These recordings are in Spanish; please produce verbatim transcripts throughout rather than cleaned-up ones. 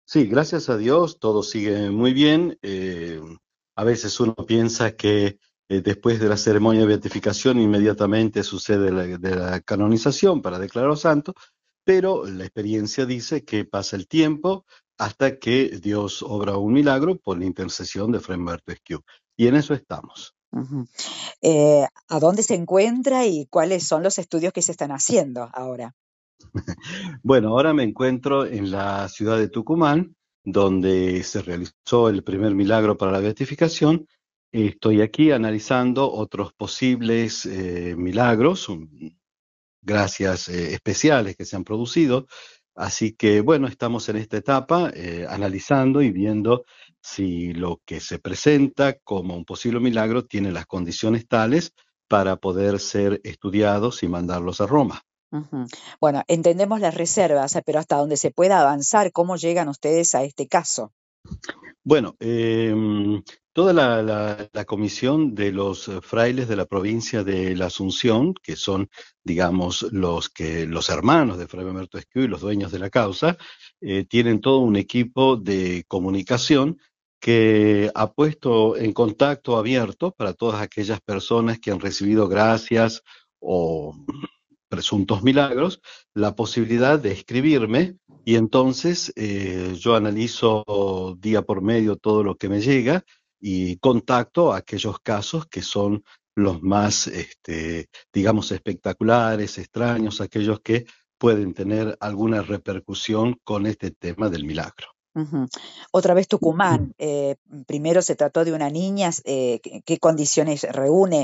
Sí, gracias a Dios, todo sigue muy bien. Eh, a veces uno piensa que eh, después de la ceremonia de beatificación inmediatamente sucede la, de la canonización para declararlo santo, pero la experiencia dice que pasa el tiempo hasta que Dios obra un milagro por la intercesión de Fray Humberto Esquiú. Y en eso estamos. Ujú. Eh, ¿a dónde se encuentra y cuáles son los estudios que se están haciendo ahora? Bueno, ahora me encuentro en la ciudad de Tucumán, donde se realizó el primer milagro para la beatificación. Estoy aquí analizando otros posibles eh, milagros, um, gracias eh, especiales que se han producido. Así que, bueno, estamos en esta etapa eh, analizando y viendo si lo que se presenta como un posible milagro tiene las condiciones tales para poder ser estudiados y mandarlos a Roma. Ujú. Bueno, entendemos las reservas, eh, pero hasta donde se pueda avanzar, ¿cómo llegan ustedes a este caso? Bueno, em, toda la, la- la comisión de los eh, frailes de la provincia de la Asunción, que son, digamos, los que los hermanos de Fray Humberto Esquiú y los dueños de la causa, eh, tienen todo un equipo de comunicación que ha puesto en contacto abierto para todas aquellas personas que han recibido gracias o presuntos milagros, la posibilidad de escribirme y entonces eh, yo analizo día por medio todo lo que me llega y contacto a aquellos casos que son los más, este, digamos, espectaculares, extraños, aquellos que pueden tener alguna repercusión con este tema del milagro. Ujú. Otra vez Tucumán. Eh, primero se trató de una niña. Eh, ¿qué, qué condiciones reúne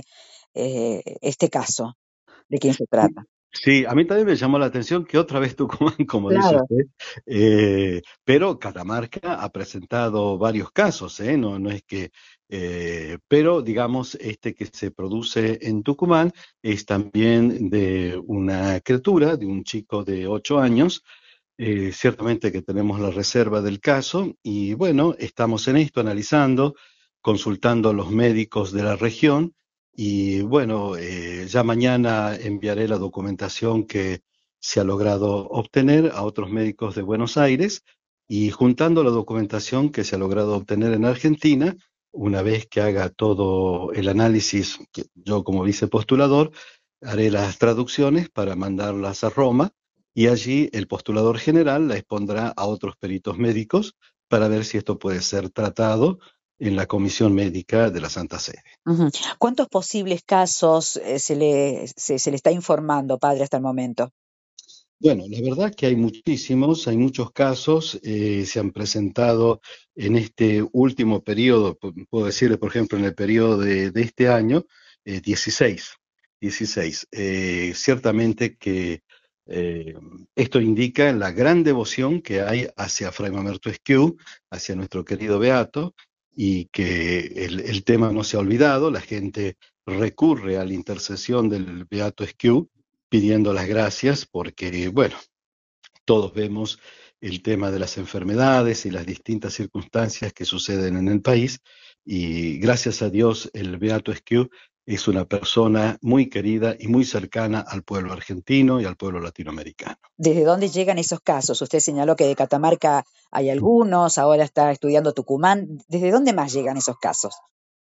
eh, este caso? ¿De quién se trata? Sí, a mí también me llamó la atención que otra vez Tucumán, como dice Claro. usted, eh, pero Catamarca ha presentado varios casos, ¿eh? No, no es que, eh, pero digamos, este que se produce en Tucumán es también de una criatura, de un chico de ocho años. Eh, ciertamente que tenemos la reserva del caso y bueno, estamos en esto analizando, consultando a los médicos de la región y bueno, eh, ya mañana enviaré la documentación que se ha logrado obtener a otros médicos de Buenos Aires y juntando la documentación que se ha logrado obtener en Argentina, una vez que haga todo el análisis, que yo como vicepostulador haré las traducciones para mandarlas a Roma y allí el postulador general la expondrá a otros peritos médicos para ver si esto puede ser tratado en la comisión médica de la Santa Sede. Ujú. ¿Cuántos posibles casos eh, se le, se, se le está informando, padre, hasta el momento? Bueno, la verdad que hay muchísimos, hay muchos casos, eh, se han presentado en este último periodo, pu- puedo decirle, por ejemplo, en el periodo de, de este año, eh, dieciséis, dieciséis. Eh, ciertamente que eh, esto indica la gran devoción que hay hacia Fray Mamerto Esquiú, hacia nuestro querido Beato, y que el, el tema no se ha olvidado, la gente recurre a la intercesión del Beato Esquiú pidiendo las gracias porque, bueno, todos vemos el tema de las enfermedades y las distintas circunstancias que suceden en el país y gracias a Dios el Beato Esquiú es una persona muy querida y muy cercana al pueblo argentino y al pueblo latinoamericano. ¿Desde dónde llegan esos casos? Usted señaló que de Catamarca hay algunos, ahora está estudiando Tucumán. ¿Desde dónde más llegan esos casos?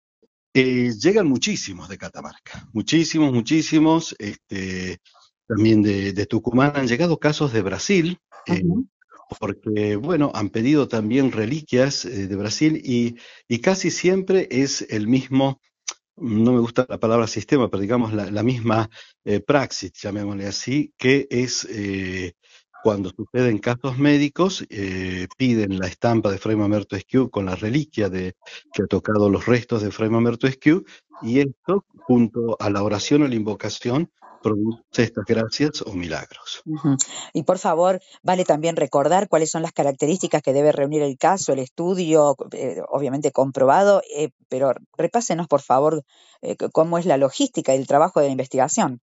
Eh, llegan muchísimos de Catamarca, muchísimos, muchísimos, este, también de, de Tucumán han llegado casos de Brasil, eh, Ujú. porque, bueno, han pedido también reliquias eh, de Brasil y, y casi siempre es el mismo, no me gusta la palabra sistema, pero digamos la, la misma eh, praxis, llamémosle así, que es eh, cuando suceden casos médicos, eh, piden la estampa de Fray Mamerto Esquiú con la reliquia de, que ha tocado los restos de Fray Mamerto Esquiú, y esto, junto a la oración o la invocación, produce estas gracias o milagros. Ujú. Y por favor, vale también recordar cuáles son las características que debe reunir el caso, el estudio, eh, obviamente comprobado, eh, pero repásenos, por favor, eh, c- cómo es la logística y el trabajo de la investigación.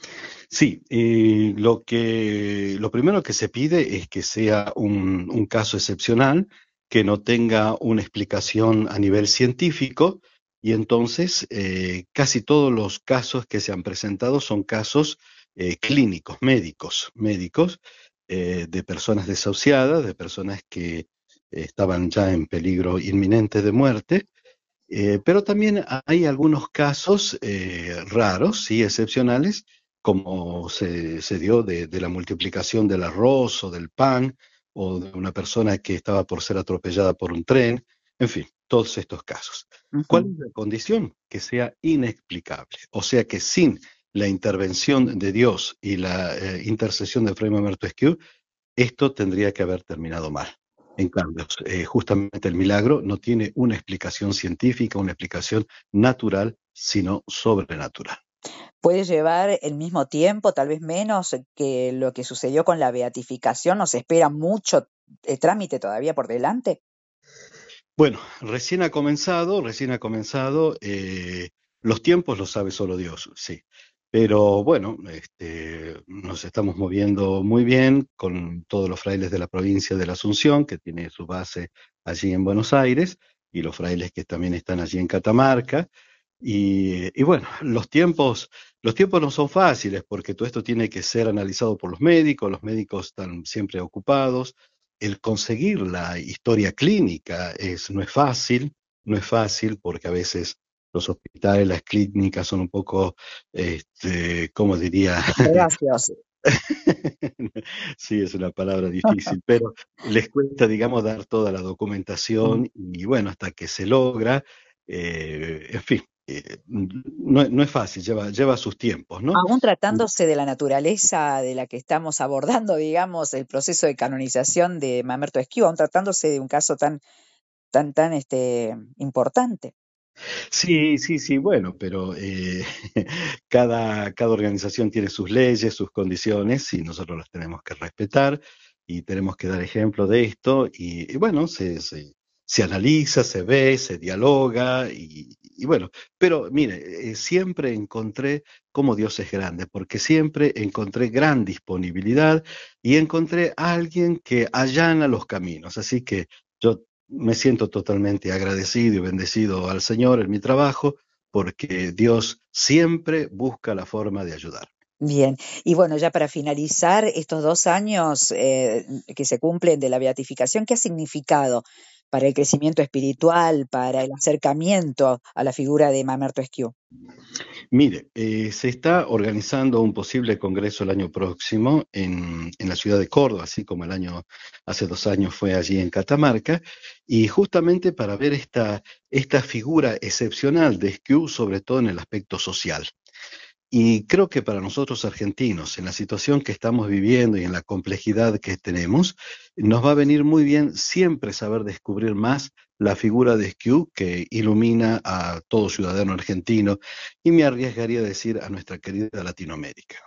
Sí, eh, lo que, lo primero que se pide es que sea un, un caso excepcional, que no tenga una explicación a nivel científico, y entonces eh, casi todos los casos que se han presentado son casos eh, clínicos, médicos, médicos, eh, de personas desahuciadas, de personas que estaban ya en peligro inminente de muerte. Eh, pero también hay algunos casos eh, raros, sí, excepcionales, como se, se dio de, de la multiplicación del arroz o del pan, o de una persona que estaba por ser atropellada por un tren, en fin, todos estos casos. ¿Cuál Ujú. es la condición? Que sea inexplicable. O sea que sin la intervención de Dios y la eh, intercesión de Fray Mamerto Esquiú, esto tendría que haber terminado mal. En cambio, eh, justamente el milagro no tiene una explicación científica, una explicación natural, sino sobrenatural. Puede llevar el mismo tiempo, tal vez menos, que lo que sucedió con la beatificación. ¿Nos espera mucho eh, trámite todavía por delante? Bueno, recién ha comenzado, recién ha comenzado, eh, los tiempos los sabe solo Dios, sí. Pero bueno, este, nos estamos moviendo muy bien con todos los frailes de la provincia de la Asunción, que tiene su base allí en Buenos Aires, y los frailes que también están allí en Catamarca. Y, y bueno, los tiempos, los tiempos no son fáciles porque todo esto tiene que ser analizado por los médicos, los médicos están siempre ocupados. El conseguir la historia clínica es, no es fácil, no es fácil porque a veces los hospitales, las clínicas son un poco, este, ¿cómo diría? Gracias. Sí, es una palabra difícil, pero les cuesta, digamos, dar toda la documentación y bueno, hasta que se logra, eh, en fin, eh, no, no es fácil, lleva, lleva sus tiempos, ¿no? Aún tratándose de la naturaleza de la que estamos abordando, digamos, el proceso de canonización de Mamerto Esquiu, aún tratándose de un caso tan, tan, tan este, importante. Sí, sí, sí, bueno, pero eh, cada, cada organización tiene sus leyes, sus condiciones y nosotros las tenemos que respetar y tenemos que dar ejemplo de esto y, y bueno, se, se, se analiza, se ve, se dialoga y, y bueno, pero mire, eh, siempre encontré cómo Dios es grande, porque siempre encontré gran disponibilidad y encontré a alguien que allana los caminos, así que yo me siento totalmente agradecido y bendecido al Señor en mi trabajo porque Dios siempre busca la forma de ayudar. Bien, y bueno, ya para finalizar, estos dos años eh, que se cumplen de la beatificación, ¿qué ha significado para el crecimiento espiritual, para el acercamiento a la figura de Mamerto Esquiu? Mire, eh, se está organizando un posible congreso el año próximo en, en la ciudad de Córdoba, así como el año, hace dos años fue allí en Catamarca, y justamente para ver esta, esta figura excepcional de Esquiú, sobre todo en el aspecto social. Y creo que para nosotros argentinos, en la situación que estamos viviendo y en la complejidad que tenemos, nos va a venir muy bien siempre saber descubrir más la figura de Esquiú que ilumina a todo ciudadano argentino y me arriesgaría a decir a nuestra querida Latinoamérica.